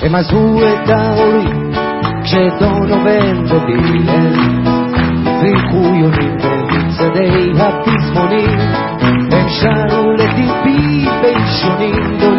הם עזבו את ההורים כשדונובל ודילל ויחו יונים במצעדי הפזמונים, הם שרו לטיפי בישונים גדולים